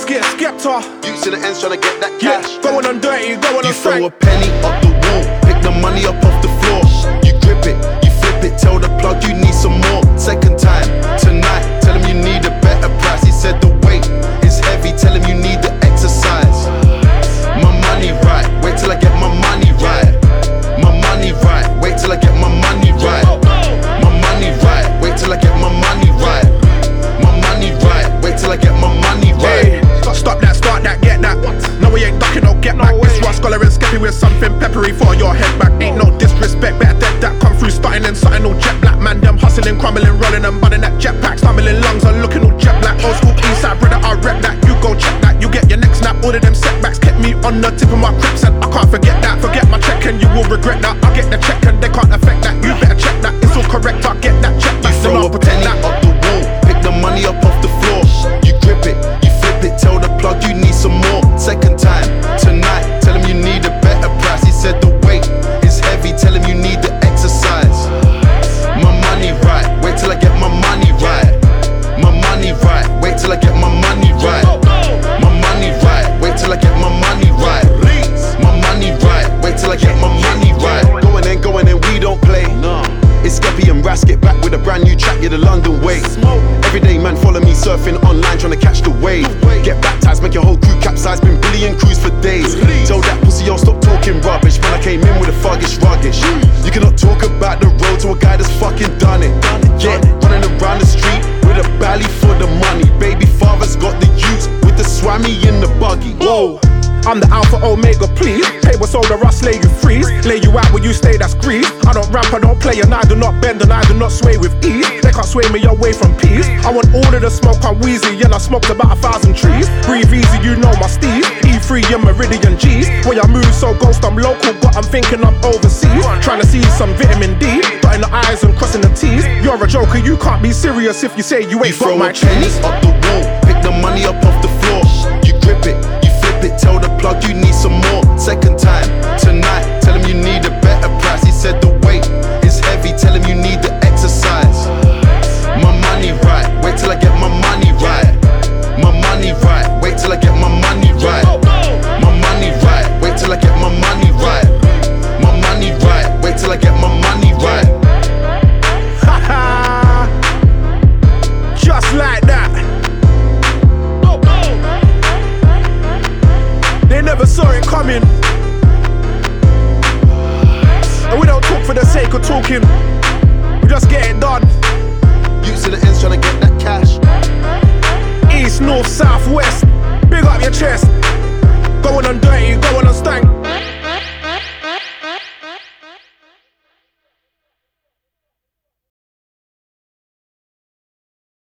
Skip, Skepta. You to the ends trying to get that cash. Yeah, going on dirty, going on You throw frank. a penny off the wall, pick the money up off the floor. You grip it, you flip it, tell the plug you need some more. Second time, tonight, tell him you need a better price. He said the weight is heavy, tell him you need the exercise. My money right, wait till I get my money right. My money right, wait till I get my money right. My money right, wait till I get my money right. My money right, wait till I get my money right. Hey, stop that, start that, get that. No, we ain't ducking, no get back. This one scholar and skeppy with something peppery for your head back. Ain't no disrespect, better dead that come through starting and something all jet black. Man, them hustling, crumbling, rolling and bunning that jetpack. Stumbling lungs and looking all jet black. Old school Eastside brother, I rep that. You go check that, you get your next snap. All of them setbacks kept me on the tip of my crips and I can't forget that. Forget my check and you will regret that. I get the check and they can't affect that. You better check that, it's all correct. I get that check back. You throw a penny off the wall, pick the money up off the floor. You grip it, you flip it, tell the plug you need some more. Second time, tonight, tell him you need a better price. He said the weight is heavy, tell him you need the exercise. My money right, wait till I get my money right. My money right, wait till I get my money right. My money right, wait till I get my money right. My money right, wait till I get my money right. Going in, we don't play. It's Skeppy and Ras, get back with a brand new track, yeah, the London way. Everyday man follow me surfing online, trying to catch the wave. Get baptized, make your whole crew capsize, been billion crews for days. Tell that pussy, yo, stop talking rubbish. Man, I came in with a thuggish, ruggish. You cannot talk about the road to a guy that's fucking done it. Yeah, running around the street with a belly for the money. Baby father's got the youths with the swammy in the buggy. Whoa, I'm the Alpha Omega, please. Pay what's older, I slay you freeze. Lay you out where you stay, that's grease. I don't ramp, I don't play, and I do not bend, and I do not sway with ease. They can't sway me away from peace. I want all of the smoke, I'm wheezy, and I smoked about 1,000 trees. Breathe easy, you know my Steve. E3 and Meridian G's. Way I move so ghost, I'm local, but I'm thinking I'm overseas. Trying to see some vitamin D, dotting the I's and crossing the T's. You're a joker, you can't be serious if you say you ain't got my cheese. Off the wall, pick the money up off the floor. You grip it, you flip it, tell the plug you need some more. Second time, tonight, tell him you need a better price. He said the weight is heavy, tell him you need the exercise. My money right, wait till I get my money right. My money right, wait till I get my money right. My money right, wait till I get my money right. My money right, wait till I get my money right. Ha just like that. They never saw it coming. And we don't talk for the sake of talking, we just get it done. You to the ends trying to get that cash. East, north, south, west, big up your chest. Going on dirty, going